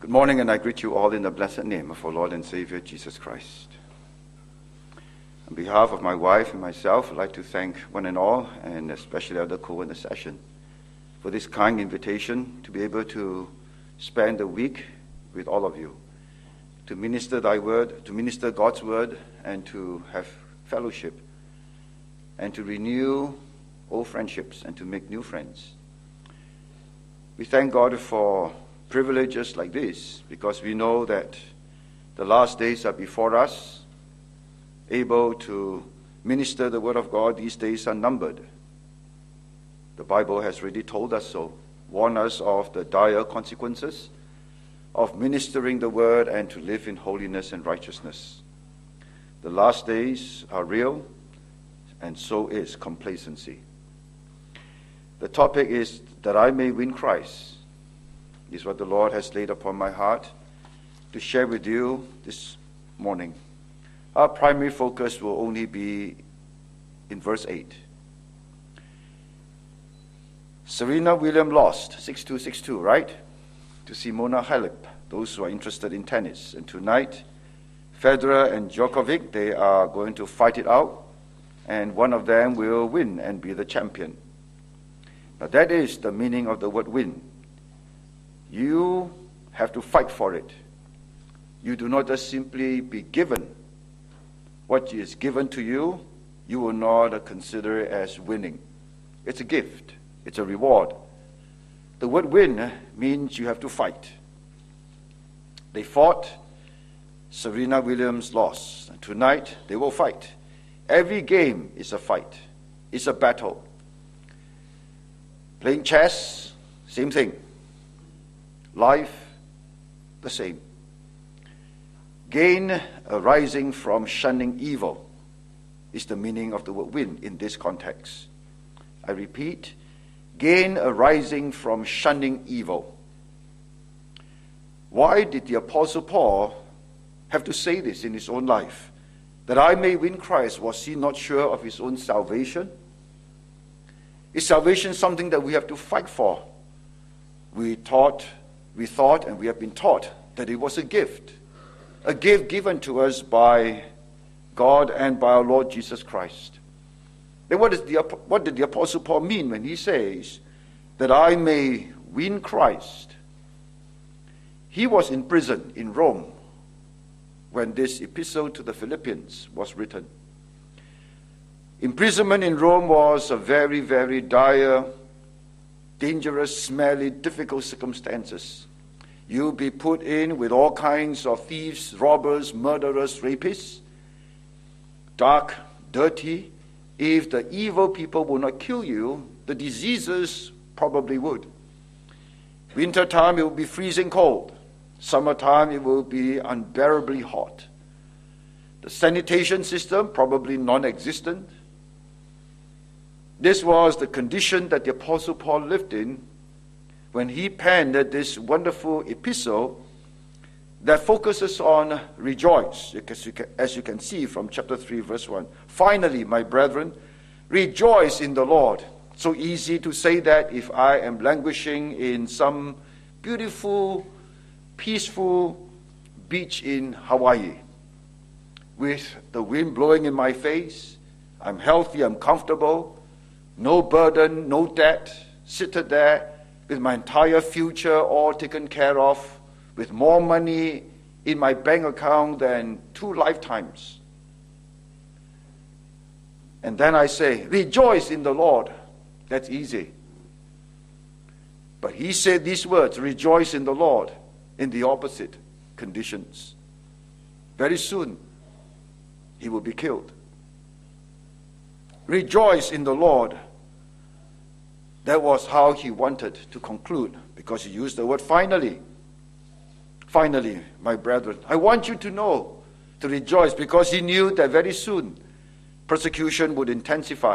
Good morning, and I greet you all in the blessed name of our Lord and Savior, Jesus Christ. On behalf of my wife and myself, I'd like to thank one and all, and especially Elder Cole in the session, for this kind invitation to be able to spend the week with all of you, to minister thy word, to minister God's word, and to have fellowship, and to renew old friendships, and to make new friends. We thank God for privileges like this, because we know that the last days are before us. Able to minister the word of God, these days are numbered. The Bible has already told us so, warned us of the dire consequences of ministering the word and to live in holiness and righteousness. The last days are real, and so is complacency. The topic is that I may win Christ. Is what the Lord has laid upon my heart to share with you this morning. Our primary focus will only be in verse 8. Serena Williams lost 6-2, 6-2, right? To Simona Halep, those who are interested in tennis. And tonight, Federer and Djokovic, they are going to fight it out, and one of them will win and be the champion. Now that is the meaning of the word win. You have to fight for it. You do not just simply be given. What is given to you, you will not consider it as winning. It's a gift. It's a reward. The word win means you have to fight. They fought. Serena Williams lost. And tonight, they will fight. Every game is a fight. It's a battle. Playing chess, same thing. Life, the same. Gain arising from shunning evil is the meaning of the word win in this context. I repeat, gain arising from shunning evil. Why did the Apostle Paul have to say this in his own life? That I may win Christ. Was he not sure of his own salvation? Is salvation something that we have to fight for? We thought and we have been taught that it was a gift given to us by God and by our Lord Jesus Christ. Then what did the Apostle Paul mean when he says that I may win Christ? He was in prison in Rome when this epistle to the Philippians was written. Imprisonment in Rome was a very, very dire, dangerous, smelly, difficult circumstances. You'll be put in with all kinds of thieves, robbers, murderers, rapists. Dark, dirty. If the evil people will not kill you, the diseases probably would. Wintertime, it will be freezing cold. Summertime, it will be unbearably hot. The sanitation system, probably non-existent. This was the condition that the Apostle Paul lived in when he penned this wonderful epistle that focuses on rejoice, as you can see from chapter 3, verse 1. Finally, my brethren, rejoice in the Lord. So easy to say that if I am languishing in some beautiful, peaceful beach in Hawaii with the wind blowing in my face. I'm healthy, I'm comfortable. No burden, no debt, seated there with my entire future all taken care of, with more money in my bank account than 2 lifetimes. And then I say, rejoice in the Lord. That's easy. But he said these words, rejoice in the Lord, in the opposite conditions. Very soon, he will be killed. Rejoice in the Lord. That was how he wanted to conclude, because he used the word finally. Finally, my brethren, I want you to know, to rejoice, because he knew that very soon persecution would intensify.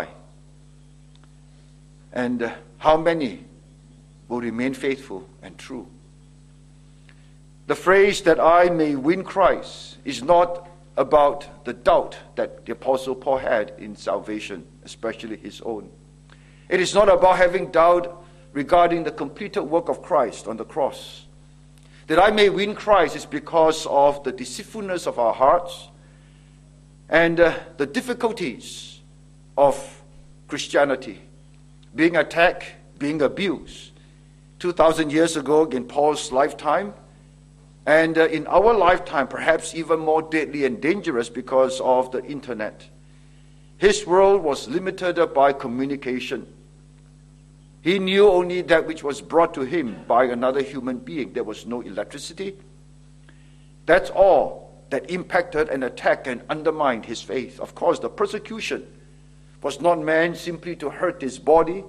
And how many will remain faithful and true? The phrase that I may win Christ is not about the doubt that the Apostle Paul had in salvation, especially his own. It is not about having doubt regarding the completed work of Christ on the cross. That I may win Christ is because of the deceitfulness of our hearts and the difficulties of Christianity, being attacked, being abused. 2,000 years ago in Paul's lifetime, and in our lifetime, perhaps even more deadly and dangerous because of the internet. His world was limited by communication. He knew only that which was brought to him by another human being. There was no electricity. That's all that impacted and attacked and undermined his faith. Of course, the persecution was not meant simply to hurt his body,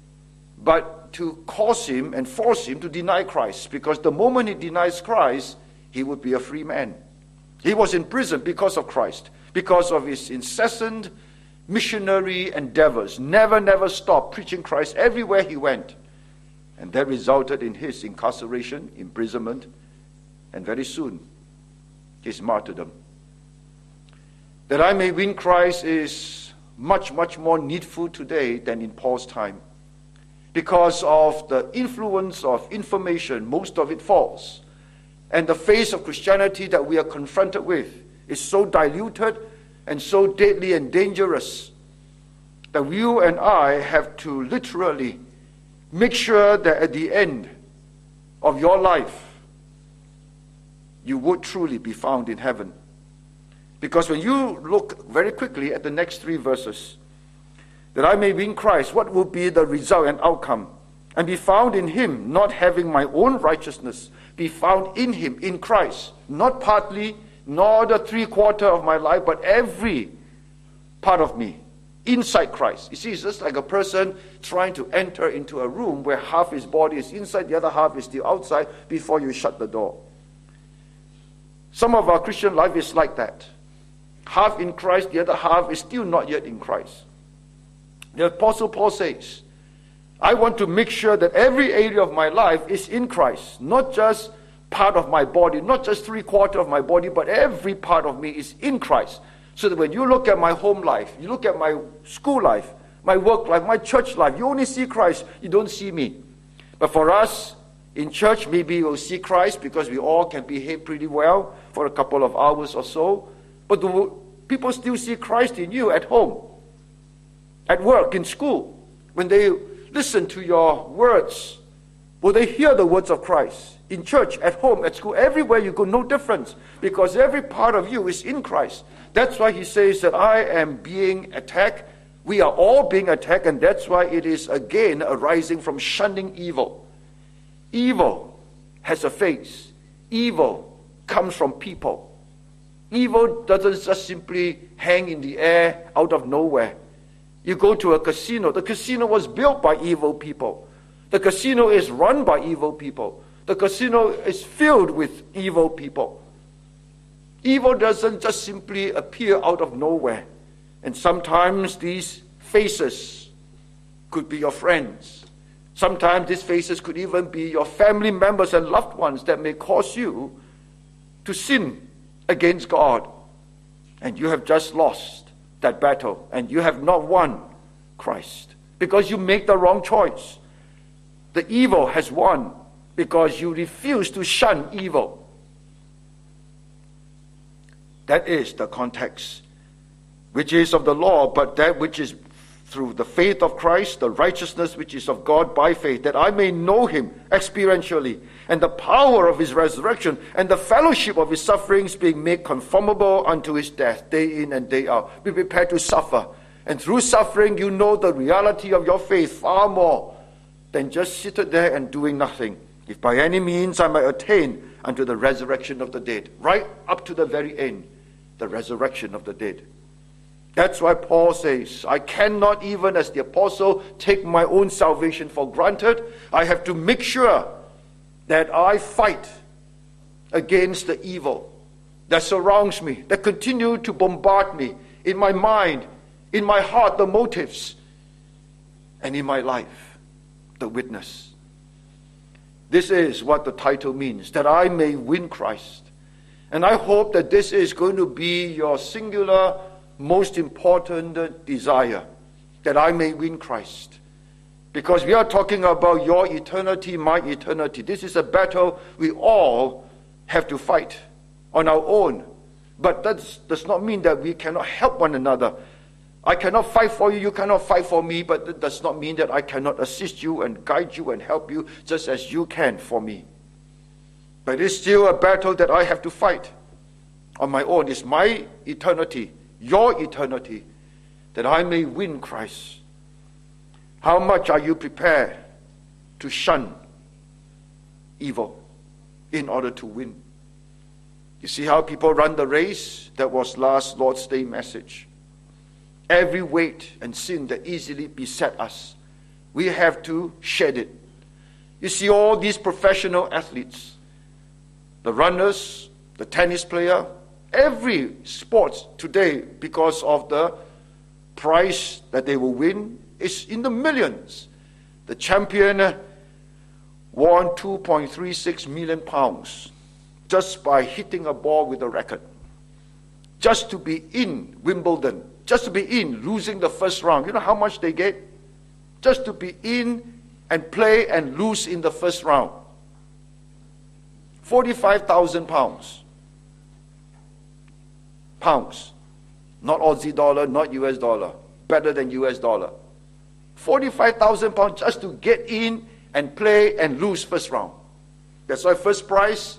but to cause him and force him to deny Christ, because the moment he denies Christ, he would be a free man. He was in prison because of Christ, because of his incessant missionary endeavors, never stopped preaching Christ everywhere he went. And that resulted in his incarceration, imprisonment, and very soon, his martyrdom. That I may win Christ is much more needful today than in Paul's time, because of the influence of information, most of it false, and the face of Christianity that we are confronted with is so diluted and so deadly and dangerous that you and I have to literally make sure that at the end of your life, you would truly be found in heaven. Because when you look very quickly at the next 3 verses, that I may win Christ, what will be the result and outcome? And be found in him, not having my own righteousness, be found in him, in Christ, not partly, nor the 3/4 of my life, but every part of me, inside Christ. You see, it's just like a person trying to enter into a room where half his body is inside, the other half is still outside before you shut the door. Some of our Christian life is like that. Half in Christ, the other half is still not yet in Christ. The Apostle Paul says, I want to make sure that every area of my life is in Christ, not just part of my body, not just 3/4 of my body, but every part of me is in Christ. So that when you look at my home life, you look at my school life, my work life, my church life, you only see Christ, you don't see me. But for us, in church, maybe we'll see Christ because we all can behave pretty well for a couple of hours or so. But people still see Christ in you at home, at work, in school. When they listen to your words, will they hear the words of Christ? In church, at home, at school, everywhere you go, no difference. Because every part of you is in Christ. That's why he says that I am being attacked. We are all being attacked, and that's why it is again arising from shunning evil. Evil has a face. Evil comes from people. Evil doesn't just simply hang in the air out of nowhere. You go to a casino. The casino was built by evil people. The casino is run by evil people. The casino is filled with evil people. Evil doesn't just simply appear out of nowhere. And sometimes these faces could be your friends. Sometimes these faces could even be your family members and loved ones that may cause you to sin against God. And you have just lost that battle, and you have not won Christ because you make the wrong choice. The evil has won because you refuse to shun evil. That is the context, which is of the law, but that which is through the faith of Christ, the righteousness which is of God by faith, that I may know him experientially, and the power of his resurrection, and the fellowship of his sufferings, being made conformable unto his death, day in and day out. Be prepared to suffer. And through suffering, you know the reality of your faith far more than just sitting there and doing nothing. If by any means I may attain unto the resurrection of the dead, right up to the very end, the resurrection of the dead. That's why Paul says, I cannot even as the apostle take my own salvation for granted. I have to make sure that I fight against the evil that surrounds me, that continue to bombard me in my mind, in my heart, the motives, and in my life, the witness. This is what the title means, that I may win Christ. And I hope that this is going to be your singular, most important desire, that I may win Christ. Because we are talking about your eternity, my eternity. This is a battle we all have to fight on our own. But that does not mean that we cannot help one another. I cannot fight for you, you cannot fight for me, but that does not mean that I cannot assist you and guide you and help you just as you can for me. But it's still a battle that I have to fight on my own. It's my eternity, your eternity, that I may win Christ. How much are you prepared to shun evil in order to win? You see how people run the race? That was last Lord's Day message. Every weight and sin that easily beset us, we have to shed it. You see all these professional athletes, the runners, the tennis player, every sport today, because of the prize that they will win, is in the millions. The champion won 2.36 million pounds just by hitting a ball with a racket. Just to be in Wimbledon, just to be in, losing the first round. You know how much they get? Just to be in and play and lose in the first round. 45,000 pounds. Pounds. Not Aussie dollar, not US dollar. Better than US dollar. 45,000 pounds just to get in and play and lose first round. That's why first prize,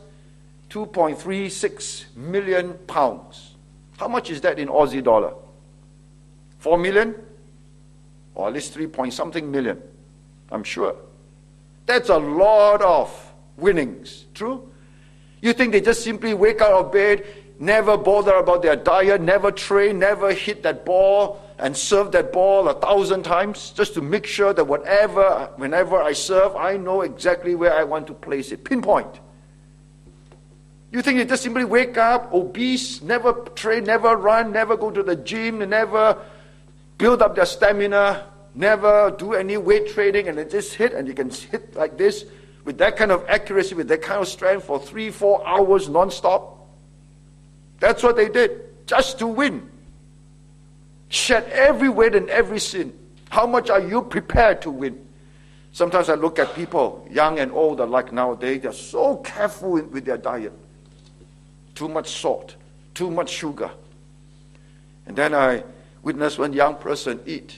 2.36 million pounds. How much is that in Aussie dollar? 4 million? Or at least 3 point something million. I'm sure. That's a lot of winnings. True? You think they just simply wake out of bed, never bother about their diet, never train, never hit that ball and serve that ball 1,000 times just to make sure that whenever I serve, I know exactly where I want to place it. Pinpoint. You think they just simply wake up, obese, never train, never run, never go to the gym, never build up their stamina, never do any weight training, and they just hit, and you can hit like this with that kind of accuracy, with that kind of strength for 3-4 hours non-stop? That's what they did, just to win. Shed every weight and every sin. How much are you prepared to win? Sometimes I look at people, young and old alike nowadays, they're so careful with their diet. Too much salt, too much sugar. And then I witnessed one young person eat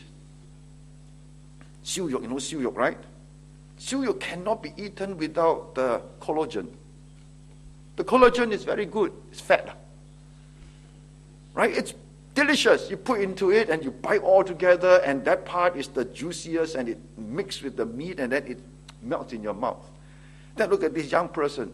燒肉, you know 燒肉, right? 燒肉 cannot be eaten without the collagen. The collagen is very good. It's fat. Right? It's delicious. You put into it and you bite all together, and that part is the juiciest, and it mixes with the meat, and then it melts in your mouth. Then look at this young person.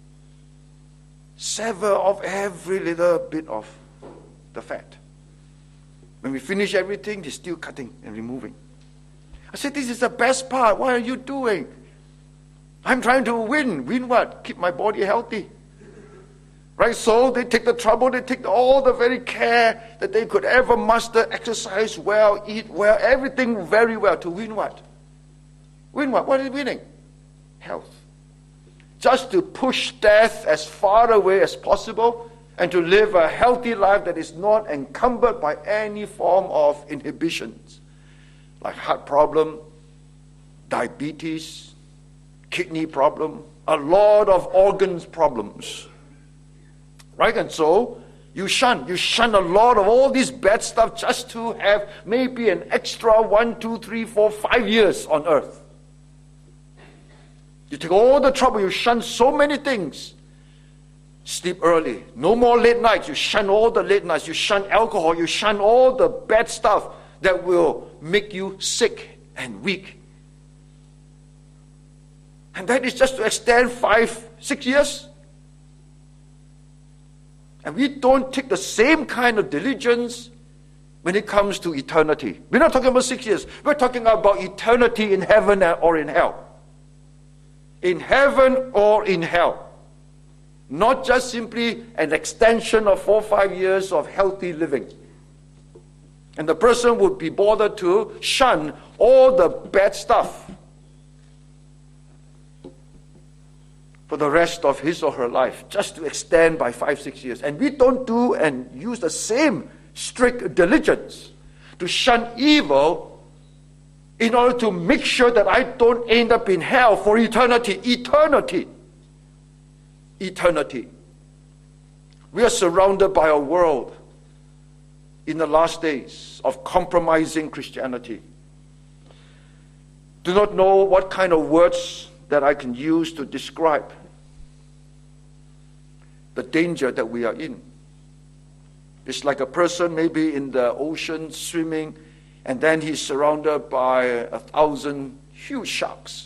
Sever off every little bit of the fat. When we finish everything, they're still cutting and removing. I said, this is the best part. What are you doing? I'm trying to win. Win what? Keep my body healthy. Right? So they take the trouble, they take all the very care that they could ever muster, exercise well, eat well, everything very well to win what? Win what? What is winning? Health. Just to push death as far away as possible and to live a healthy life that is not encumbered by any form of inhibitions, like heart problem, diabetes, kidney problem, a lot of organs problems. Right? And so you shun a lot of all this bad stuff just to have maybe an extra 1, 2, 3, 4, 5 years on earth. You take all the trouble, you shun so many things. Sleep early, no more late nights, you shun all the late nights, you shun alcohol, you shun all the bad stuff that will make you sick and weak. And that is just to extend 5, 6 years. And we don't take the same kind of diligence when it comes to eternity. We're not talking about 6 years. We're talking about eternity in heaven or in hell. In heaven or in hell. Not just simply an extension of 4 or 5 years of healthy living. And the person would be bothered to shun all the bad stuff for the rest of his or her life, just to extend by 5, 6 years. And we don't do and use the same strict diligence to shun evil in order to make sure that I don't end up in hell for eternity. Eternity. We are surrounded by a world in the last days of compromising Christianity. Do not know what kind of words that I can use to describe the danger that we are in. It's like a person maybe in the ocean swimming, and then he's surrounded by 1,000 huge sharks.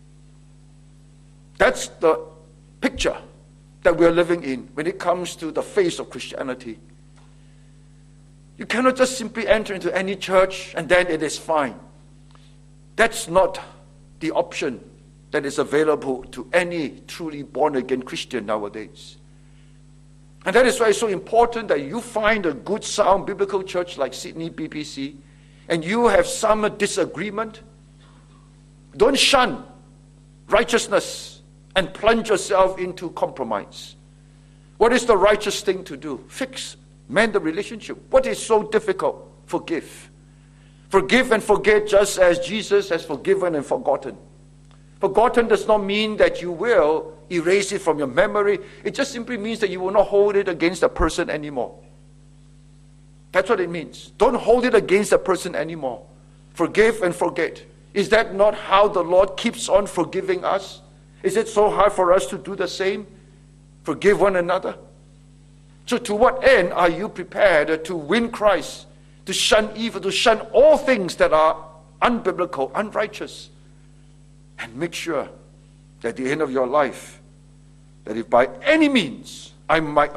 That's the picture that we're living in when it comes to the face of Christianity. You cannot just simply enter into any church and then it is fine. That's not the option that is available to any truly born-again Christian nowadays. And that is why it's so important that you find a good, sound biblical church like Sydney BPC, and you have some disagreement. Don't shun righteousness and plunge yourself into compromise. What is the righteous thing to do? Mend the relationship. What is so difficult? Forgive. Forgive and forget just as Jesus has forgiven and forgotten. Forgotten does not mean that you will erase it from your memory. It just simply means that you will not hold it against a person anymore. That's what it means. Don't hold it against a person anymore. Forgive and forget. Is that not how the Lord keeps on forgiving us? Is it so hard for us to do the same? Forgive one another? So to what end are you prepared to win Christ, to shun evil, to shun all things that are unbiblical, unrighteous, and make sure that at the end of your life, that if by any means I might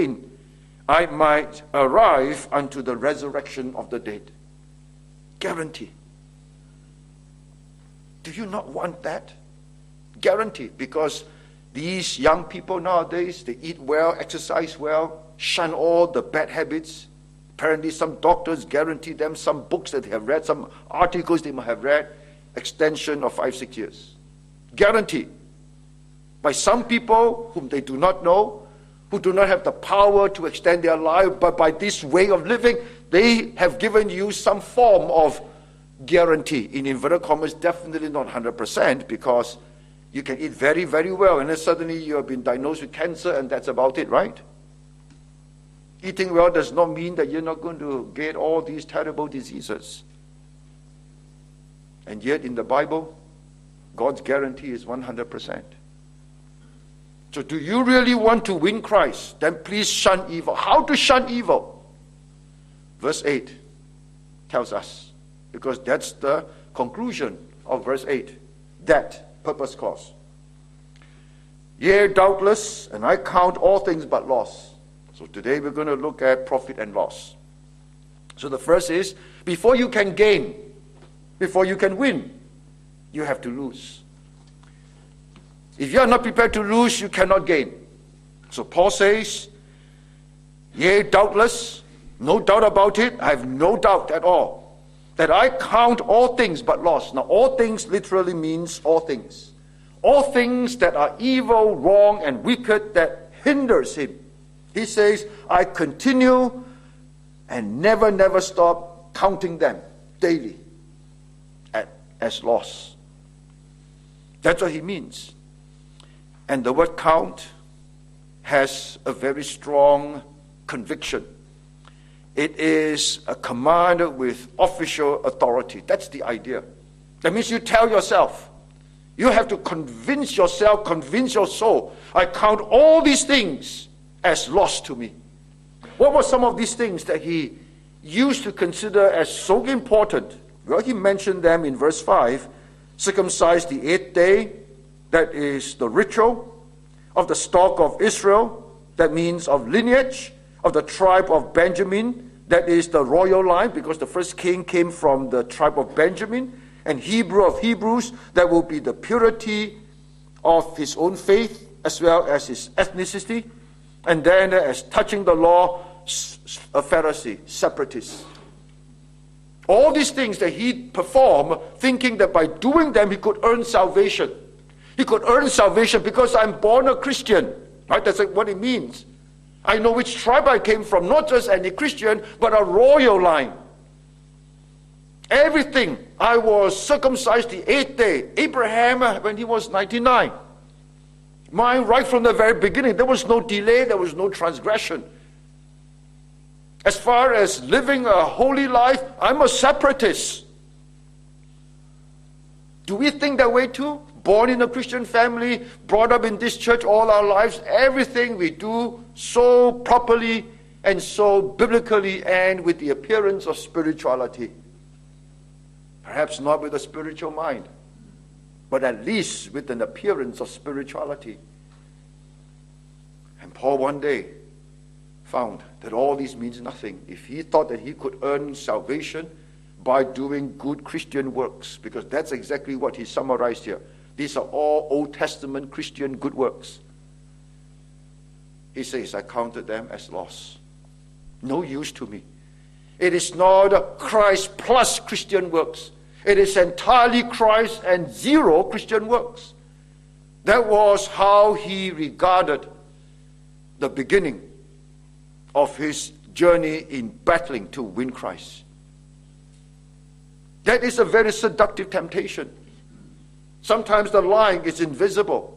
arrive unto the resurrection of the dead. Guarantee. Do you not want that? Guarantee. Because these young people nowadays, they eat well, exercise well, shun all the bad habits. Apparently some doctors guarantee them some books that they have read, some articles they might have read, extension of 5-6 years. Guarantee. By some people whom they do not know, who do not have the power to extend their life, but by this way of living, they have given you some form of guarantee. In inverted commas, definitely not 100%, because you can eat very, very well, and then suddenly you have been diagnosed with cancer, and that's about it, right? Eating well does not mean that you're not going to get all these terrible diseases. And yet in the Bible, God's guarantee is 100%. So do you really want to win Christ? Then please shun evil. How to shun evil? Verse 8 tells us, because that's the conclusion of verse 8. That purpose cause. Yea, doubtless, and I count all things but loss. So today we're going to look at profit and loss. So the first is, before you can gain, before you can win, you have to lose. If you are not prepared to lose, you cannot gain. So Paul says, yea, doubtless, no doubt about it, I have no doubt at all, that I count all things but loss. Now, all things literally means all things. All things that are evil, wrong, and wicked that hinders him. He says, I continue and never stop counting them daily as loss. That's what he means. And the word count has a very strong conviction. It is a command with official authority. That's the idea. That means you tell yourself. You have to convince yourself, convince your soul. I count all these things as loss to me. What were some of these things that he used to consider as so important? Well, he mentioned them in verse 5. Circumcise the 8th day. That is the ritual of the stock of Israel. That means of lineage of the tribe of Benjamin. That is the royal line, because the first king came from the tribe of Benjamin. And Hebrew of Hebrews, that will be the purity of his own faith as well as his ethnicity. And then as touching the law, a Pharisee, separatist. All these things that he performed, thinking that by doing them he could earn salvation. He could earn salvation because I'm born a Christian. Right? That's what it means. I know which tribe I came from, not just any Christian, but a royal line. Everything. I was circumcised the 8th day. Abraham, when he was 99. Mine right from the very beginning. There was no delay. There was no transgression. As far as living a holy life, I'm a separatist. Do we think that way too? Born in a Christian family, brought up in this church all our lives, everything we do so properly and so biblically and with the appearance of spirituality. Perhaps not with a spiritual mind, but at least with an appearance of spirituality. And Paul one day found that all this means nothing. If he thought that he could earn salvation by doing good Christian works, because that's exactly what he summarized here. These are all Old Testament Christian good works. He says, I counted them as loss. No use to me. It is not Christ plus Christian works. It is entirely Christ and zero Christian works. That was how he regarded the beginning of his journey in battling to win Christ. That is a very seductive temptation. Sometimes the lying is invisible.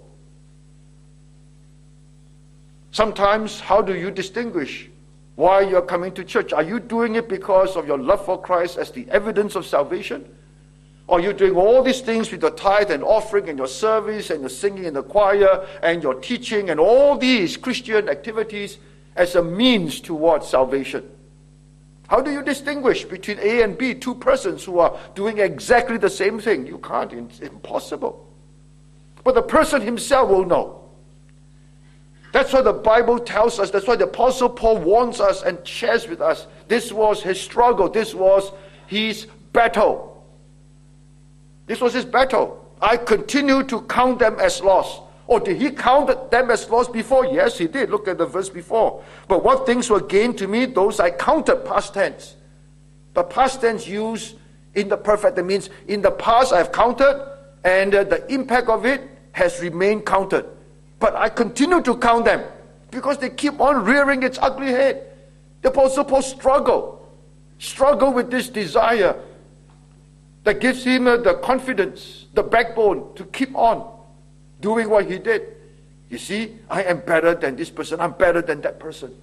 Sometimes, how do you distinguish why you're coming to church? Are you doing it because of your love for Christ as the evidence of salvation? Or are you doing all these things with your tithe and offering and your service and your singing in the choir and your teaching and all these Christian activities as a means towards salvation? How do you distinguish between A and B, two persons who are doing exactly the same thing? You can't. It's impossible. But the person himself will know. That's what the Bible tells us. That's why the Apostle Paul warns us and shares with us. This was his struggle. This was his battle. This was his battle. I continue to count them as loss. Or did he count them as loss before? Yes, he did. Look at the verse before. But what things were gained to me, those I counted, past tense. But past tense used in the perfect, that means in the past I have counted, and the impact of it has remained counted. But I continue to count them because they keep on rearing its ugly head. The Apostle Paul struggle with this desire that gives him the confidence, the backbone to keep on doing what he did. You see, I am better than this person. I'm better than that person.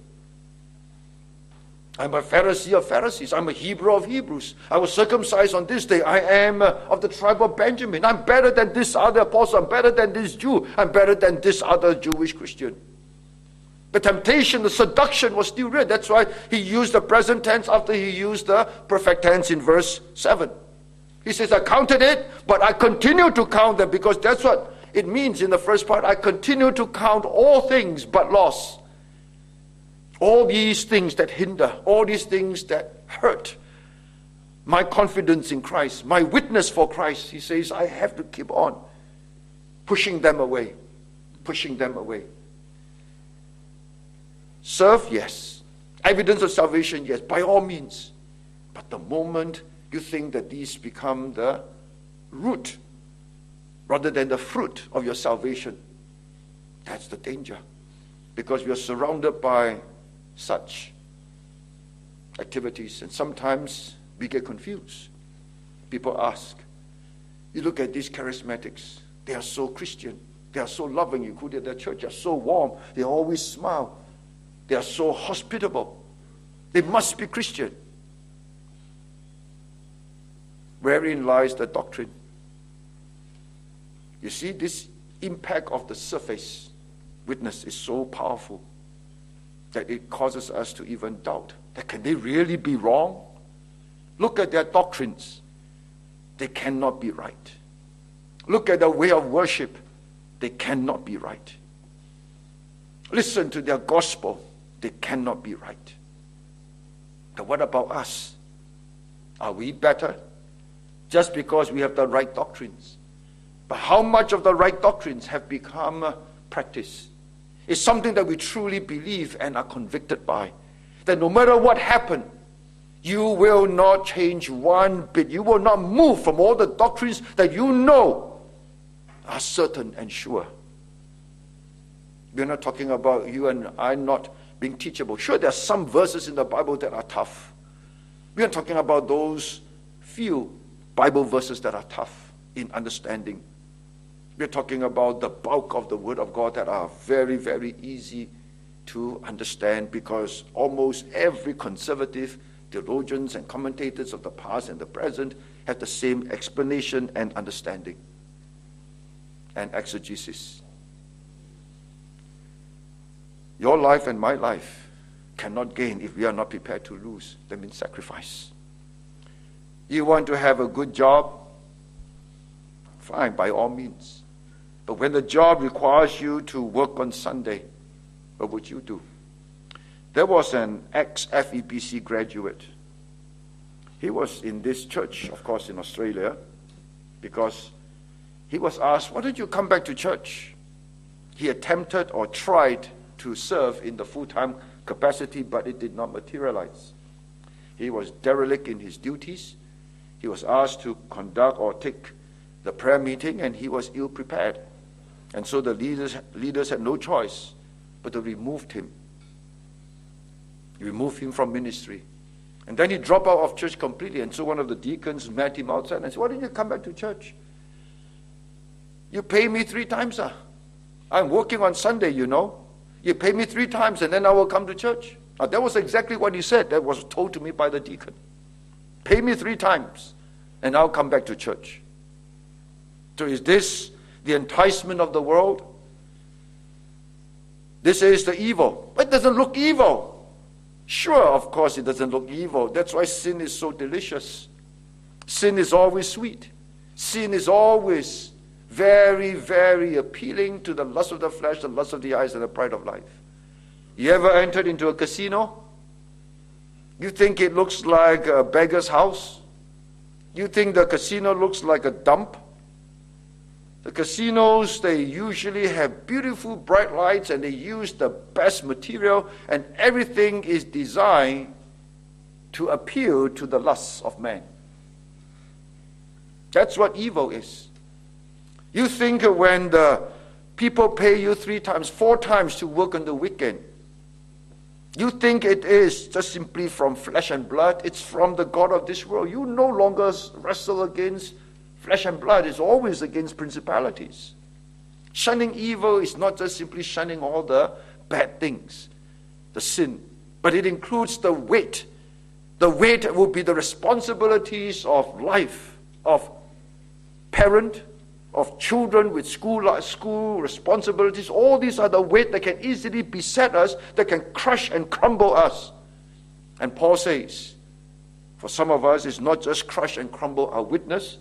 I'm a Pharisee of Pharisees. I'm a Hebrew of Hebrews. I was circumcised on this day. I am of the tribe of Benjamin. I'm better than this other apostle. I'm better than this Jew. I'm better than this other Jewish Christian. The temptation, the seduction was still real. That's why he used the present tense after he used the perfect tense in verse 7. He says, I counted it, but I continue to count them, because that's what it means in the first part. I continue to count all things but loss. All these things that hinder, all these things that hurt my confidence in Christ, my witness for Christ. He says, I have to keep on pushing them away, pushing them away. Serve, yes. Evidence of salvation, yes, by all means. But the moment you think that these become the root rather than the fruit of your salvation, that's the danger. Because we are surrounded by such activities, and sometimes we get confused. People ask, you look at these charismatics, they are so Christian, they are so loving. You go to their church, they are so warm, they always smile, they are so hospitable, they must be Christian. Wherein lies the doctrine? You see, this impact of the surface witness is so powerful that it causes us to even doubt that can they really be wrong? Look at their doctrines. They cannot be right. Look at their way of worship. They cannot be right. Listen to their gospel. They cannot be right. But what about us? Are we better? Just because we have the right doctrines. But how much of the right doctrines have become practice? It's something that we truly believe and are convicted by. That no matter what happened, you will not change one bit. You will not move from all the doctrines that you know are certain and sure. We're not talking about you and I not being teachable. Sure, there are some verses in the Bible that are tough. We're not talking about those few Bible verses that are tough in understanding. We're talking about the bulk of the Word of God that are very, very easy to understand, because almost every conservative theologians and commentators of the past and the present have the same explanation and understanding and exegesis. Your life and my life cannot gain if we are not prepared to lose. That means sacrifice. You want to have a good job? Fine, by all means. But when the job requires you to work on Sunday, what would you do? There was an ex-FEBC graduate. He was in this church, of course, in Australia, because he was asked, why don't you come back to church? He attempted or tried to serve in the full-time capacity, but it did not materialize. He was derelict in his duties. He was asked to conduct or take the prayer meeting, and he was ill-prepared. And so the leaders had no choice but to remove him. Remove him from ministry. And then he dropped out of church completely. And so one of the deacons met him outside and said, why didn't you come back to church? You pay me 3 times. I'm working on Sunday, you know. You pay me 3 times and then I will come to church. That was exactly what he said. That was told to me by the deacon. Pay me 3 times and I'll come back to church. So is this the enticement of the world? This is the evil. But it doesn't look evil. Sure, of course it doesn't look evil. That's why sin is so delicious. Sin is always sweet. Sin is always very, very appealing to the lust of the flesh, the lust of the eyes, and the pride of life. You ever entered into a casino? You think it looks like a beggar's house? You think the casino looks like a dump? The casinos, they usually have beautiful bright lights and they use the best material, and everything is designed to appeal to the lusts of man. That's what evil is. You think when the people pay you 3 times, 4 times to work on the weekend, you think it is just simply from flesh and blood. It's from the God of this world. You no longer wrestle against flesh and blood. It's always against principalities. Shunning evil is not just simply shunning all the bad things, the sin, but it includes the weight. The weight will be the responsibilities of life, of parent, of children with school responsibilities. All these are the weight that can easily beset us, that can crush and crumble us. And Paul says, for some of us, it's not just crush and crumble our witness,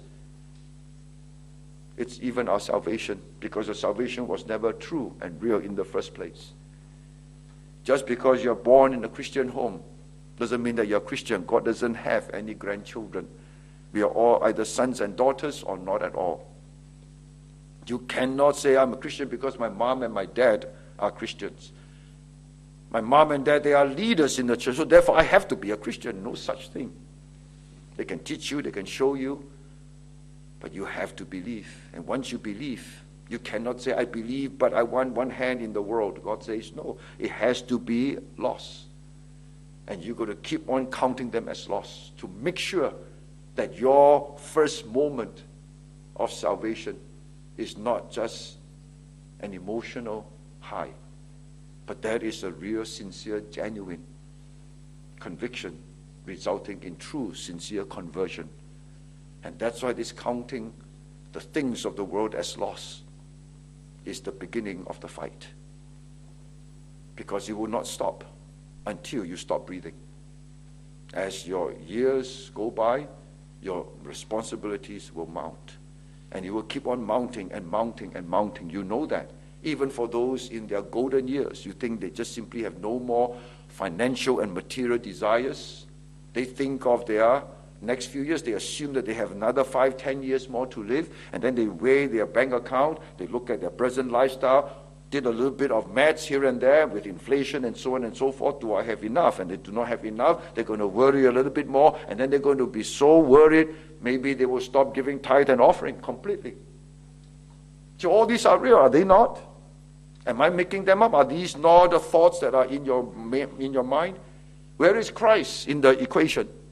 it's even our salvation, because the salvation was never true and real in the first place. Just because you're born in a Christian home doesn't mean that you're Christian. God doesn't have any grandchildren. We are all either sons and daughters or not at all. You cannot say, I'm a Christian because my mom and my dad are Christians. My mom and dad, they are leaders in the church, so therefore I have to be a Christian. No such thing. They can teach you, they can show you, but you have to believe. And once you believe, you cannot say, I believe, but I want one hand in the world. God says, no, it has to be lost. And you've got to keep on counting them as lost to make sure that your first moment of salvation is not just an emotional high, but that is a real, sincere, genuine conviction resulting in true, sincere conversion. And that's why this counting the things of the world as lost is the beginning of the fight. Because it will not stop until you stop breathing. As your years go by, your responsibilities will mount. And it will keep on mounting and mounting and mounting. You know that. Even for those in their golden years, you think they just simply have no more financial and material desires. They think of their next few years, they assume that they have another 5-10 years more to live, and then they weigh their bank account, they look at their present lifestyle, did a little bit of maths here and there with inflation and so on and so forth. Do I have enough? And they do not have enough. They're going to worry a little bit more, and then they're going to be so worried, maybe they will stop giving tithe and offering completely. So all these are real, are they not? Am I making them up? Are these not the thoughts that are in your mind? Where is Christ in the equation?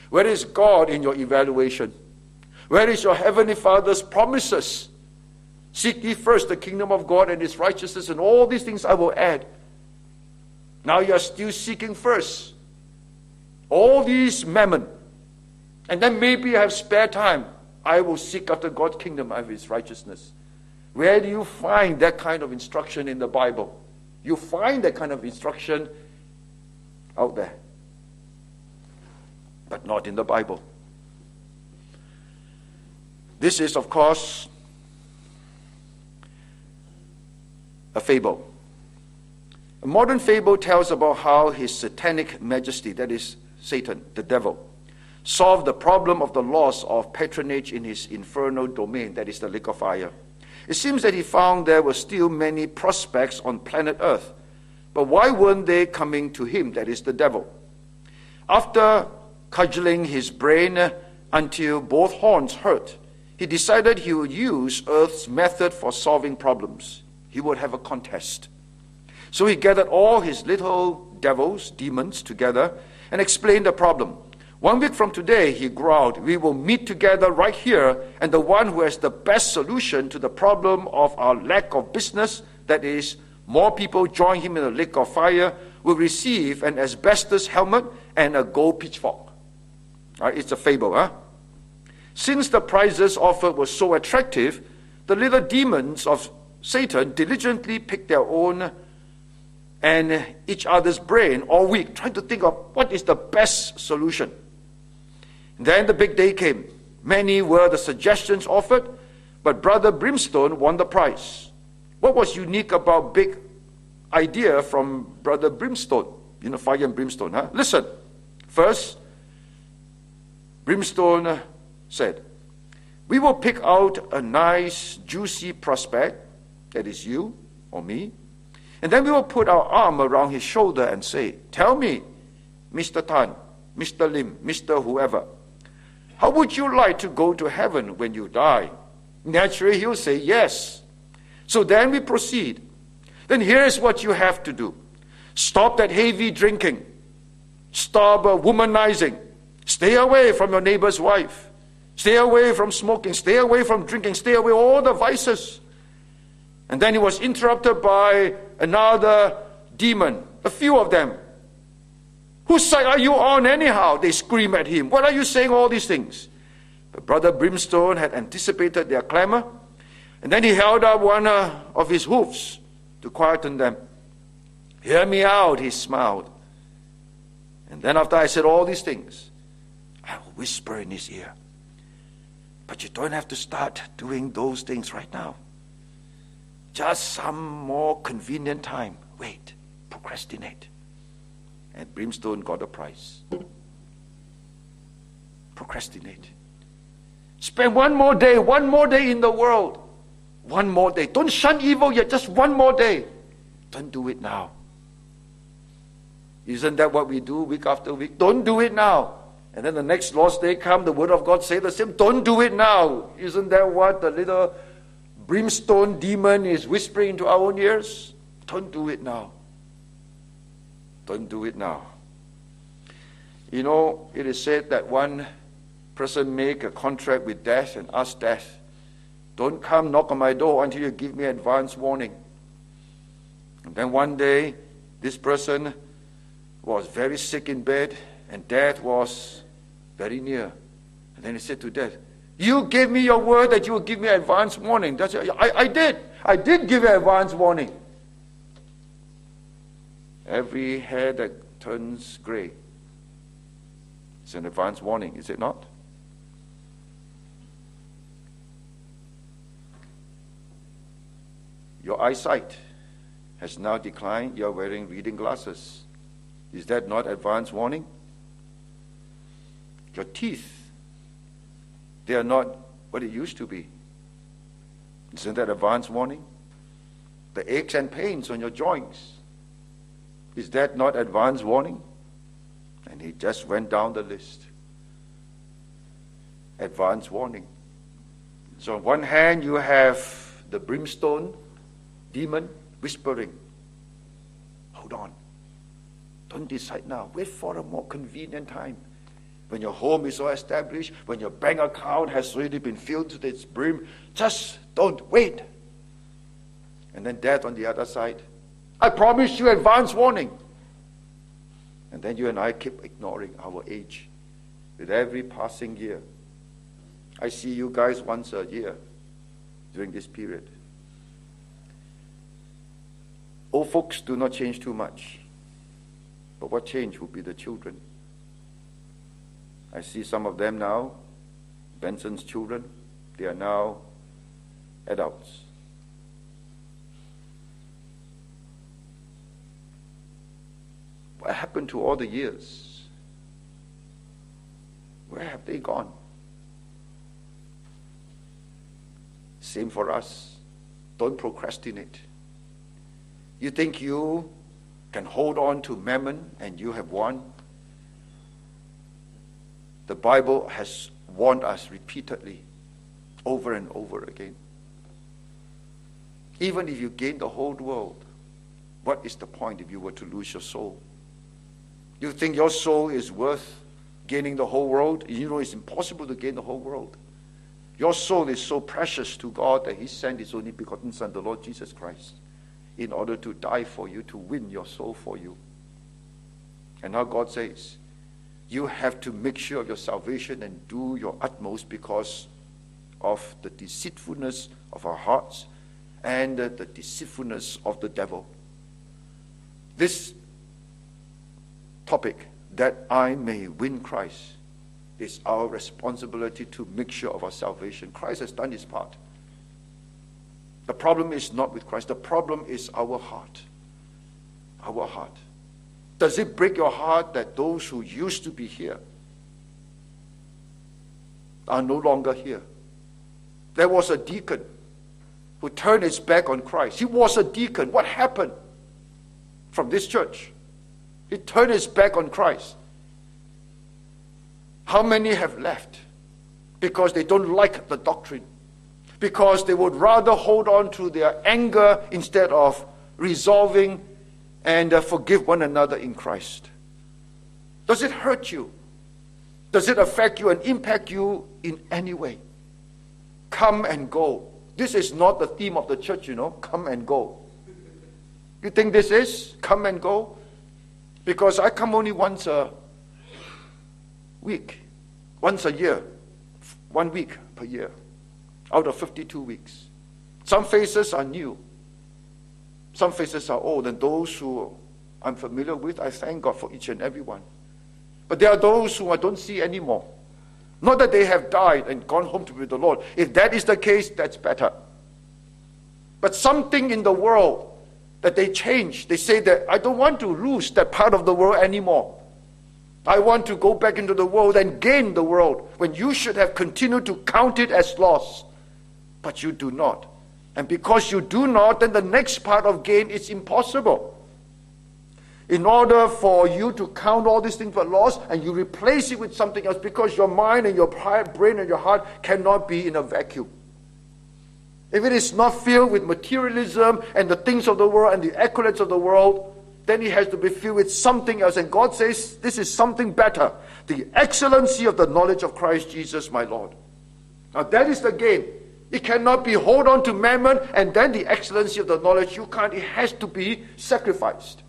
Where is God in your evaluation? Where is your Heavenly Father's promises? Seek ye first the kingdom of God and His righteousness, and all these things I will add. Now you are still seeking first all these mammon. And then maybe I have spare time. I will seek after God's kingdom and His righteousness. Where do you find that kind of instruction in the Bible? You find that kind of instruction out there, but not in the Bible. This is, of course, a fable. A modern fable tells about how His satanic majesty, that is Satan, the devil, solved the problem of the loss of patronage in his infernal domain, that is the lake of fire. It seems that he found there were still many prospects on planet Earth, but why weren't they coming to him, that is the devil? After cudgeling his brain until both horns hurt, he decided he would use Earth's method for solving problems. He would have a contest. So he gathered all his little devils, demons, together and explained the problem. 1 week from today, he growled, we will meet together right here, and the one who has the best solution to the problem of our lack of business, that is, more people join him in the lake of fire, will receive an asbestos helmet and a gold pitchfork. It's a fable, huh? Since the prizes offered were so attractive, the little demons of Satan diligently picked their own and each other's brain all week, trying to think of what is the best solution. Then the big day came. Many were the suggestions offered, but Brother Brimstone won the prize. What was unique about big idea from Brother Brimstone? Fire and brimstone, huh? Listen. First, Brimstone said, we will pick out a nice, juicy prospect, that is you or me, and then we will put our arm around his shoulder and say, tell me, Mr. Tan, Mr. Lim, Mr. whoever, how would you like to go to heaven when you die? Naturally, he'll say yes. So then we proceed. Then here's what you have to do. Stop that heavy drinking. Stop womanizing. Stay away from your neighbor's wife. Stay away from smoking. Stay away from drinking. Stay away all the vices. And then he was interrupted by another demon, a few of them. Whose side are you on anyhow? They scream at him. What are you saying all these things? But Brother Brimstone had anticipated their clamor, and then he held up one of his hoofs to quieten them. Hear me out, he smiled. And then after I said all these things, I will whisper in his ear. But you don't have to start doing those things right now. Just some more convenient time. Wait, procrastinate. And Brimstone got a prize. Procrastinate. Spend one more day in the world. One more day. Don't shun evil yet, just one more day. Don't do it now. Isn't that what we do week after week? Don't do it now. And then the next Lord's Day come, the Word of God say the same. Don't do it now. Isn't that what the little brimstone demon is whispering into our own ears? Don't do it now. Don't do it now. It is said that one person make a contract with death and ask death, don't come knock on my door until you give me advance warning. And then one day, this person was very sick in bed and death was very near. And then he said to death, you gave me your word that you would give me advance warning. I did. I did give you advance warning. Every hair that turns gray is an advance warning, is it not? Your eyesight has now declined. You're wearing reading glasses. Is that not advance warning? Your teeth, they are not what it used to be. Isn't that advance warning? The aches and pains on your joints, is that not advance warning? And he just went down the list. Advance warning. So on one hand, you have the brimstone demon whispering, hold on. Don't decide now. Wait for a more convenient time. when your home is all established, when your bank account has already been filled to its brim. Just don't wait. And then death on the other side. I promise you advance warning. And then you and I keep ignoring our age with every passing year. I see you guys once a year during this period. Old folks do not change too much. But what change will be the children? I see some of them now, Benson's children, they are now adults. What happened to all the years? Where have they gone? Same for us. Don't procrastinate. You think you can hold on to mammon and you have won? The Bible has warned us repeatedly, over and over again. Even if you gain the whole world, what is the point if you were to lose your soul? You think your soul is worth gaining the whole world? You know it's impossible to gain the whole world. Your soul is so precious to God that He sent His only begotten Son, the Lord Jesus Christ, in order to die for you, to win your soul for you. And now God says, you have to make sure of your salvation and do your utmost because of the deceitfulness of our hearts and the deceitfulness of the devil. This topic, that I may win Christ, is our responsibility to make sure of our salvation. Christ has done His part. The problem is not with Christ. The problem is our heart. Our heart. Does it break your heart that those who used to be here are no longer here? There was a deacon who turned his back on Christ. He was a deacon. What happened from this church? He turned his back on Christ. How many have left because they don't like the doctrine? Because they would rather hold on to their anger instead of resolving and forgive one another in Christ. Does it hurt you? Does it affect you and impact you in any way? Come and go. This is not the theme of the church, you know. Come and go. You think this is? Come and go? Because I come only once a week. Once a year. 1 week per year. Out of 52 weeks. Some faces are new. Some faces are old. And those who I'm familiar with, I thank God for each and every one. But there are those who I don't see anymore. Not that they have died and gone home to be with the Lord. If that is the case, that's better. But something in the world that they change. They say that I don't want to lose that part of the world anymore. I want to go back into the world and gain the world, when you should have continued to count it as loss. But you do not. And because you do not, then the next part of gain is impossible. In order for you to count all these things for loss and you replace it with something else, because your mind and your brain and your heart cannot be in a vacuum. If it is not filled with materialism and the things of the world and the accolades of the world, then it has to be filled with something else. And God says, this is something better. The excellency of the knowledge of Christ Jesus my Lord. Now that is the gain. It cannot be hold on to mammon and then the excellency of the knowledge. You can't. It has to be sacrificed.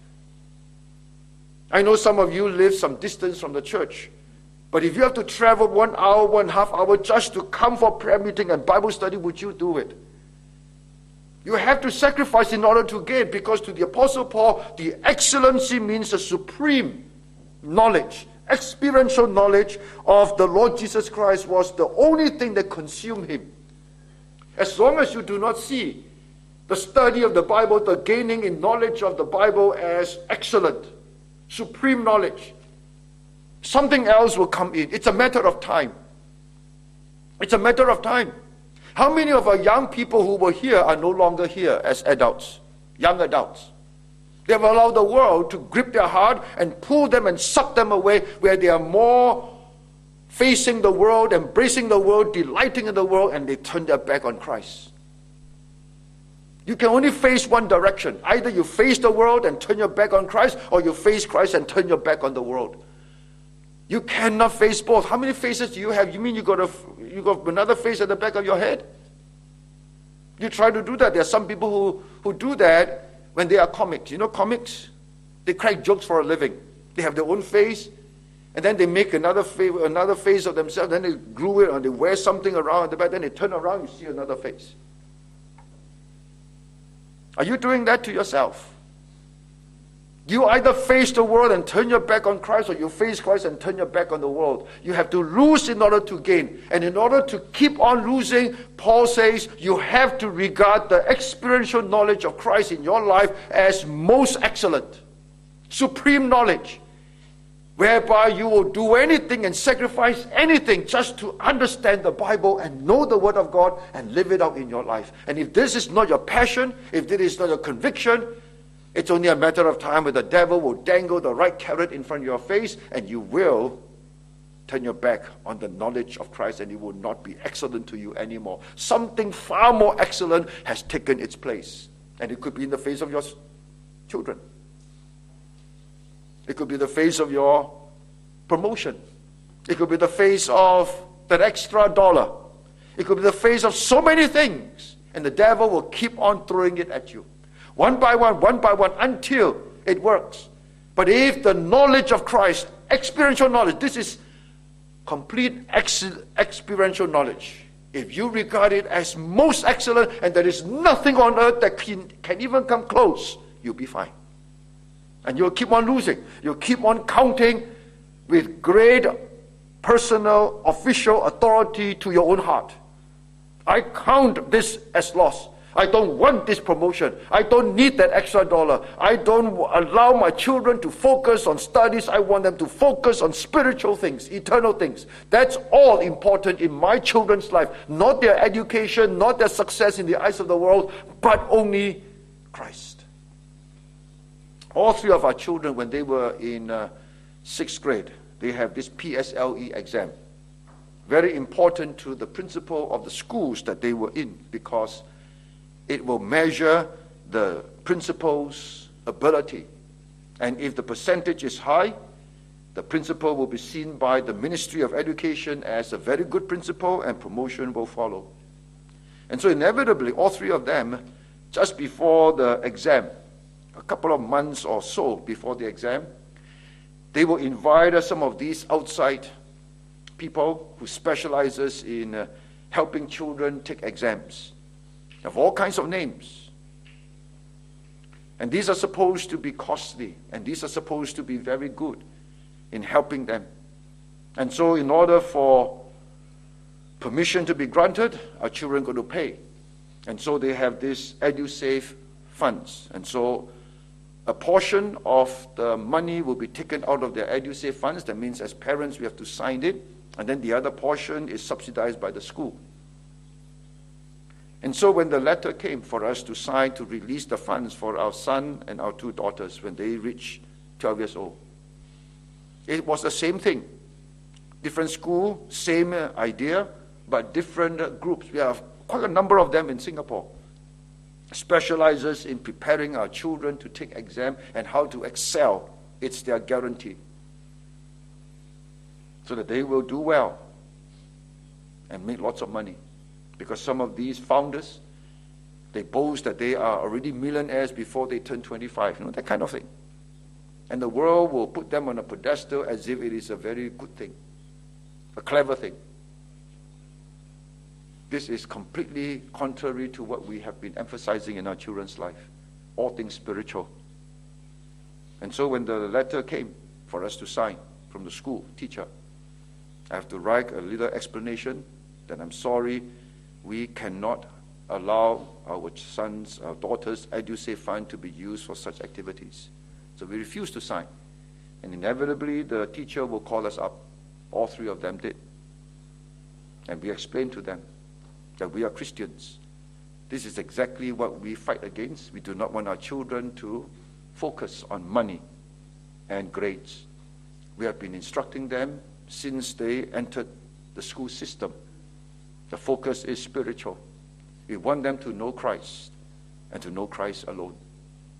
I know some of you live some distance from the church. But if you have to travel 1 hour, 1.5 hours just to come for prayer meeting and Bible study, would you do it? You have to sacrifice in order to gain, because to the Apostle Paul, the excellency means the supreme knowledge, experiential knowledge of the Lord Jesus Christ was the only thing that consumed him. As long as you do not see the study of the Bible, the gaining in knowledge of the Bible as excellent, supreme knowledge, something else will come in. It's a matter of time. It's a matter of time. How many of our young people who were here are no longer here as adults, young adults? They have allowed the world to grip their heart and pull them and suck them away, where they are more facing the world, embracing the world, delighting in the world, and they turn their back on Christ. You can only face one direction. Either you face the world and turn your back on Christ, or you face Christ and turn your back on the world. You cannot face both. How many faces do you have? You mean you got another face at the back of your head? You try to do that. There are some people who do that when they are comics. You know comics? They crack jokes for a living. They have their own face, and then they make another face of themselves, then they glue it, or they wear something around the back, then they turn around, you see another face. Are you doing that to yourself? You either face the world and turn your back on Christ, or you face Christ and turn your back on the world. You have to lose in order to gain. And in order to keep on losing, Paul says you have to regard the experiential knowledge of Christ in your life as most excellent, supreme knowledge, whereby you will do anything and sacrifice anything just to understand the Bible and know the Word of God and live it out in your life. And if this is not your passion, if this is not your conviction, it's only a matter of time when the devil will dangle the right carrot in front of your face, and you will turn your back on the knowledge of Christ, and it will not be excellent to you anymore. Something far more excellent has taken its place. And it could be in the face of your children. It could be the face of your promotion. It could be the face of that extra dollar. It could be the face of so many things. And the devil will keep on throwing it at you. One by one, until it works. But if the knowledge of Christ, experiential knowledge, this is complete experiential knowledge. If you regard it as most excellent, and there is nothing on earth that can even come close, you'll be fine. And you'll keep on losing. You'll keep on counting with great personal, official authority to your own heart. I count this as loss. I don't want this promotion. I don't need that extra dollar. I don't allow my children to focus on studies. I want them to focus on spiritual things, eternal things. That's all important in my children's life. Not their education, not their success in the eyes of the world, but only Christ. All three of our children, when they were in 6th grade, they have this PSLE exam. Very important to the principal of the schools that they were in, because it will measure the principal's ability. And if the percentage is high, the principal will be seen by the Ministry of Education as a very good principal, and promotion will follow. And so inevitably, all three of them, just before the exam, a couple of months or so before the exam, they will invite some of these outside people who specializes in helping children take exams. They have all kinds of names. And these are supposed to be costly, and these are supposed to be very good in helping them. And so in order for permission to be granted, our children go to pay. And so they have this EduSave funds. And so a portion of the money will be taken out of their EduSave funds. That means as parents we have to sign it. And then the other portion is subsidized by the school. And so when the letter came for us to sign to release the funds for our son and our 2 daughters when they reach 12 years old, it was the same thing. Different school, same idea, but different groups. We have quite a number of them in Singapore. Specializes in preparing our children to take exam and how to excel. It's their guarantee. So that they will do well and make lots of money. Because some of these founders, they boast that they are already millionaires before they turn 25. You know, that kind of thing. And the world will put them on a pedestal as if it is a very good thing, a clever thing. This is completely contrary to what we have been emphasizing in our children's life. All things spiritual. And so when the letter came for us to sign from the school teacher, I have to write a little explanation that I'm sorry, we cannot allow our sons, our daughters' EduSave fund to be used for such activities. So we refused to sign. And inevitably, the teacher will call us up. All 3 of them did. And we explained to them that we are Christians. This is exactly what we fight against. We do not want our children to focus on money and grades. We have been instructing them since they entered the school system. The focus is spiritual. We want them to know Christ and to know Christ alone.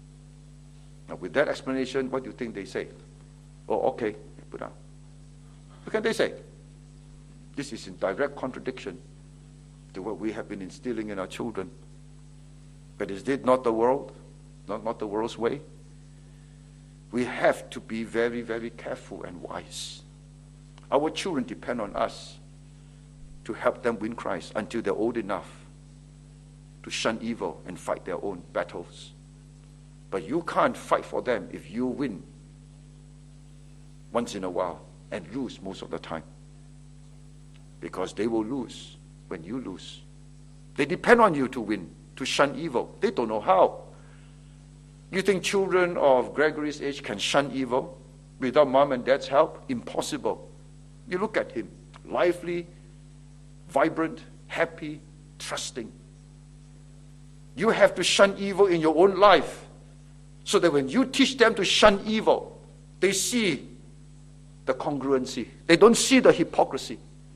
Now with that explanation, what do you think they say? Oh, okay, put down. What can they say? This is in direct contradiction to what we have been instilling in our children. But is it not the world? Not the world's way? We have to be very, very careful and wise. Our children depend on us to help them win Christ until they're old enough to shun evil and fight their own battles. But you can't fight for them if you win once in a while and lose most of the time. Because they will lose when you lose. They depend on you to win, to shun evil. They don't know how. You think children of Gregory's age can shun evil without mom and dad's help? Impossible. You look at him, lively, vibrant, happy, trusting. You have to shun evil in your own life so that when you teach them to shun evil, they see the congruency. They don't see the hypocrisy.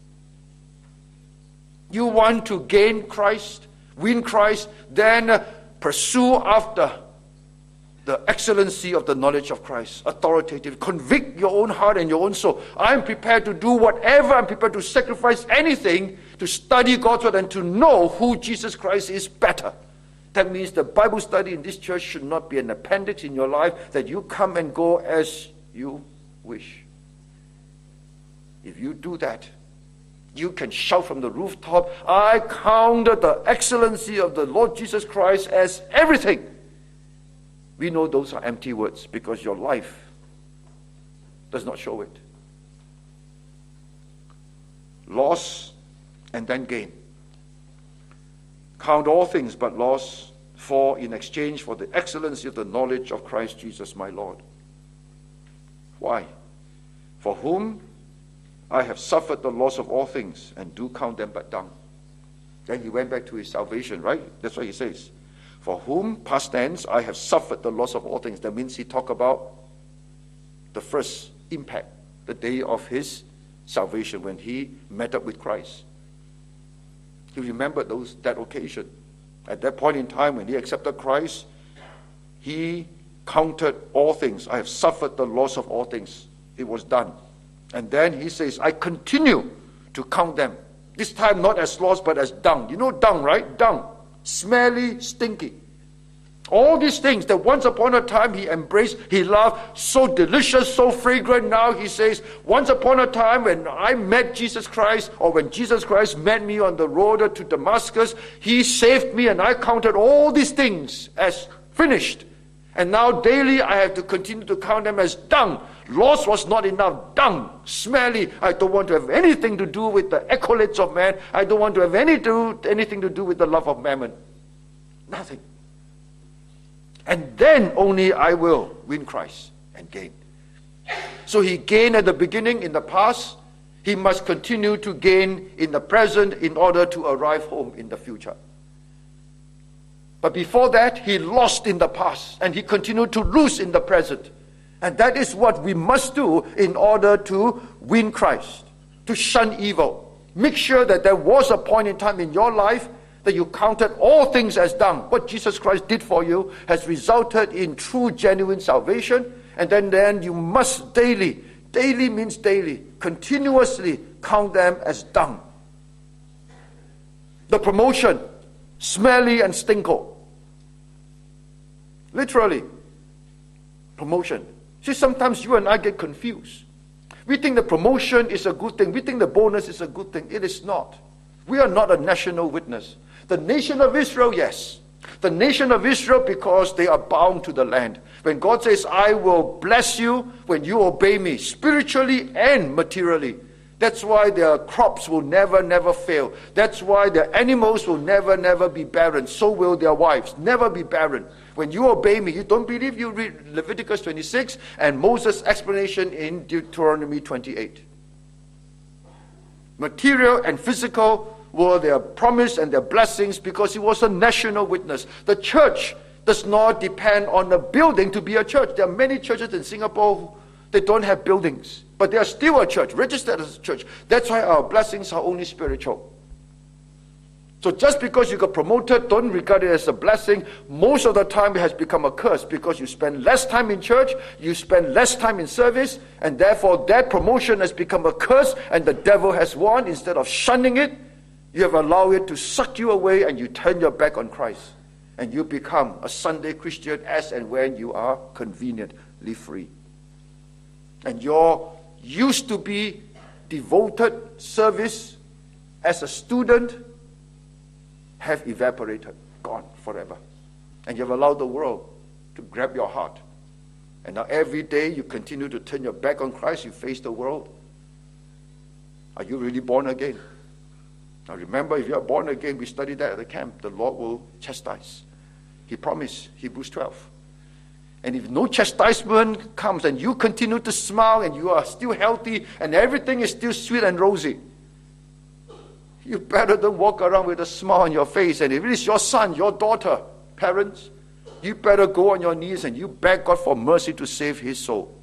You want to gain Christ, win Christ, then pursue after the excellency of the knowledge of Christ, authoritative. Convict your own heart and your own soul. I'm prepared to do whatever. I'm prepared to sacrifice anything to study God's word and to know who Jesus Christ is better. That means the Bible study in this church should not be an appendix in your life that you come and go as you wish. If you do that, you can shout from the rooftop, I count the excellency of the Lord Jesus Christ as everything. We know those are empty words because your life does not show it. Loss and then gain. Count all things but loss, for in exchange for the excellency of the knowledge of Christ Jesus my Lord. Why? For whom I have suffered the loss of all things, and do count them but dung. Then he went back to his salvation, right? That's what he says. For whom, past tense, I have suffered the loss of all things. That means he talked about the first impact, the day of his salvation when he met up with Christ. He remembered that occasion. At that point in time when he accepted Christ, he counted all things. I have suffered the loss of all things. It was done. And then he says, I continue to count them. This time not as loss, but as dung. You know dung, right? Dung. Smelly, stinky. All these things that once upon a time he embraced, he loved, so delicious, so fragrant. Now he says, once upon a time when I met Jesus Christ, or when Jesus Christ met me on the road to Damascus, he saved me and I counted all these things as finished. And now daily I have to continue to count them as dung. Loss was not enough. Dung, smelly. I don't want to have anything to do with the accolades of man. I don't want to have anything to do with the love of mammon. Nothing. And then only I will win Christ and gain. So he gained at the beginning in the past. He must continue to gain in the present in order to arrive home in the future. But before that, he lost in the past and he continued to lose in the present. And that is what we must do in order to win Christ, to shun evil. Make sure that there was a point in time in your life that you counted all things as dung. What Jesus Christ did for you has resulted in true, genuine salvation. And then you must daily means daily, continuously count them as dung. The promotion, smelly and stinko. Literally, promotion. See, sometimes you and I get confused. We think the promotion is a good thing. We think the bonus is a good thing. It is not. We are not a national witness. The nation of Israel, yes. The nation of Israel, because they are bound to the land. When God says, I will bless you when you obey me, spiritually and materially. That's why their crops will never fail. That's why their animals will never be barren. So will their wives never be barren. When you obey me, you don't believe, you read Leviticus 26 and Moses' explanation in Deuteronomy 28. Material and physical were their promise and their blessings because he was a national witness. The church does not depend on a building to be a church. There are many churches in Singapore that don't have buildings, but they are still a church, registered as a church. That's why our blessings are only spiritual. So just because you got promoted, don't regard it as a blessing. Most of the time it has become a curse because you spend less time in church, you spend less time in service, and therefore that promotion has become a curse and the devil has won. Instead of shunning it, you have allowed it to suck you away and you turn your back on Christ. And you become a Sunday Christian as and when you are conveniently free. And your used to be devoted service as a student have evaporated, gone forever. And you have allowed the world to grab your heart. And now every day you continue to turn your back on Christ, you face the world. Are you really born again? Now remember, if you are born again, we studied that at the camp, the Lord will chastise. He promised, Hebrews 12. And if no chastisement comes and you continue to smile and you are still healthy and everything is still sweet and rosy, you better don't walk around with a smile on your face. And if it is your son, your daughter, parents, you better go on your knees and you beg God for mercy to save his soul.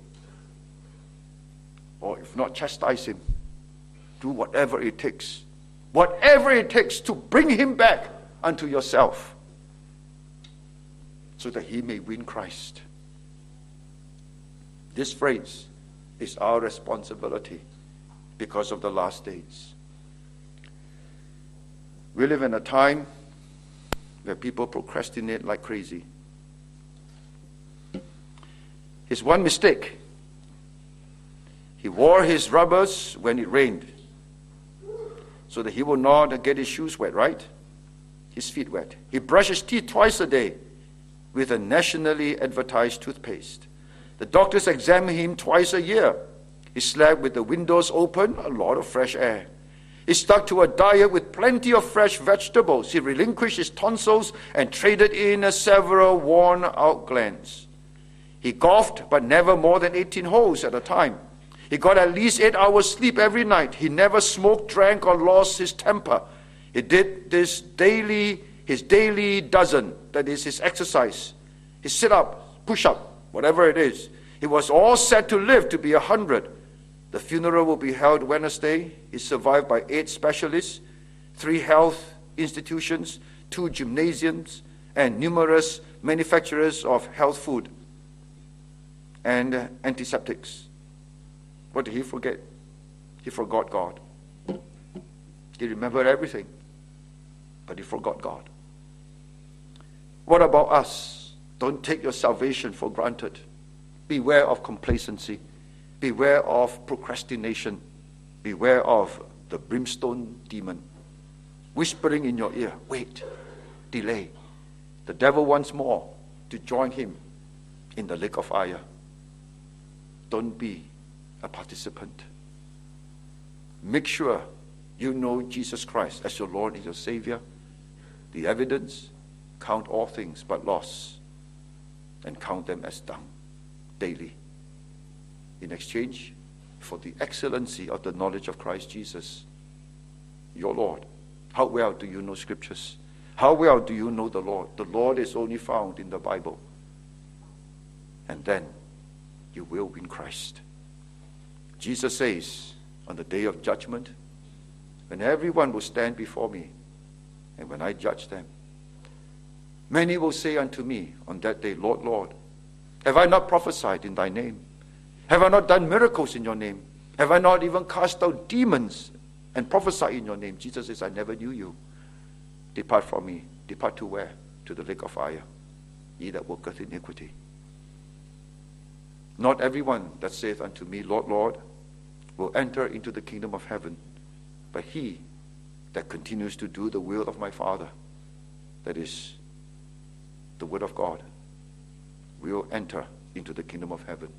Or if not, chastise him. Do whatever it takes. Whatever it takes to bring him back unto yourself, so that he may win Christ. This phrase is our responsibility because of the last days. We live in a time where people procrastinate like crazy. His one mistake: he wore his rubbers when it rained, so that he will not get his shoes wet, right? His feet wet. He brushed his teeth twice a day with a nationally advertised toothpaste. The doctors examined him twice a year. He slept with the windows open, a lot of fresh air. He stuck to a diet with plenty of fresh vegetables. He relinquished his tonsils and traded in several worn-out glands. He golfed, but never more than 18 holes at a time. He got at least 8 hours sleep every night. He never smoked, drank, or lost his temper. He did his daily dozen, that is his exercise, his sit-up, push-up, whatever it is. He was all set to live to be 100. The funeral will be held Wednesday. He's survived by 8 specialists, 3 health institutions, 2 gymnasiums, and numerous manufacturers of health food and antiseptics. What did he forget? He forgot God. He remembered everything, but he forgot God. What about us? Don't take your salvation for granted. Beware of complacency. Beware of procrastination. Beware of the brimstone demon whispering in your ear, wait, delay. The devil wants more to join him in the lake of fire. Don't be a participant. Make sure you know Jesus Christ as your Lord and your Savior. The evidence, count all things but loss, and count them as dung daily, in exchange for the excellency of the knowledge of Christ Jesus, your Lord. How well do you know Scriptures? How well do you know the Lord? The Lord is only found in the Bible. And then you will win Christ. Jesus says, on the day of judgment, when everyone will stand before me, and when I judge them, many will say unto me on that day, Lord, Lord, have I not prophesied in thy name? Have I not done miracles in your name? Have I not even cast out demons and prophesied in your name? Jesus says, I never knew you. Depart from me. Depart to where? To the lake of fire. Ye that worketh iniquity. Not everyone that saith unto me, Lord, Lord, will enter into the kingdom of heaven, but he that continues to do the will of my Father, that is the word of God, will enter into the kingdom of heaven.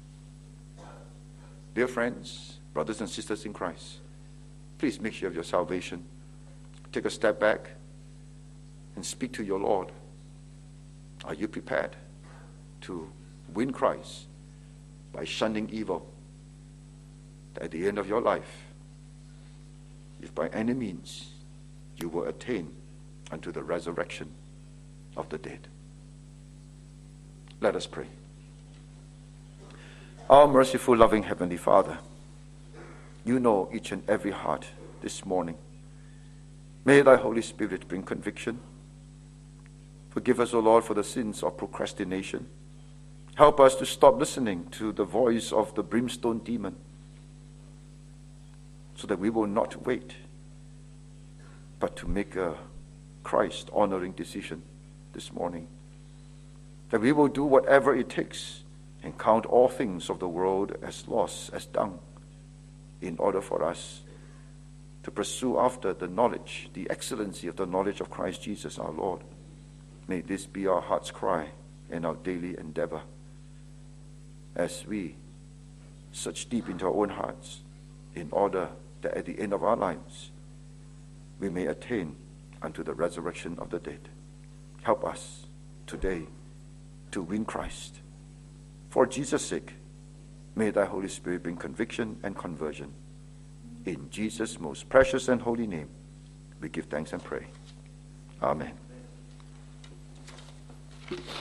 Dear friends, brothers and sisters in Christ, please make sure of your salvation. Take a step back and speak to your Lord. Are you prepared to win Christ by shunning evil? At the end of your life, if by any means you will attain unto the resurrection of the dead. Let us pray. Our merciful, loving Heavenly Father, you know each and every heart this morning. May thy Holy Spirit bring conviction. Forgive us, O Lord, for the sins of procrastination. Help us to stop listening to the voice of the brimstone demon, so that we will not wait, but to make a Christ-honoring decision this morning. That we will do whatever it takes and count all things of the world as loss, as dung, in order for us to pursue after the knowledge, the excellency of the knowledge of Christ Jesus our Lord. May this be our heart's cry and our daily endeavor as we search deep into our own hearts, in order that at the end of our lives we may attain unto the resurrection of the dead. Help us today to win Christ. For Jesus' sake, may thy Holy Spirit bring conviction and conversion. In Jesus' most precious and holy name, we give thanks and pray. Amen.